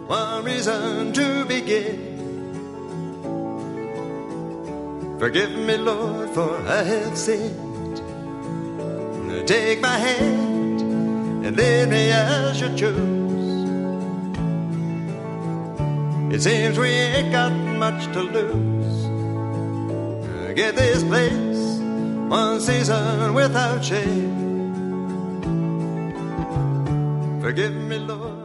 one reason to begin. Forgive me, Lord, for I have sinned. Take my hand and lead me as you choose. It seems we ain't got much to lose. Get this place one season without shame. Forgive me, Lord.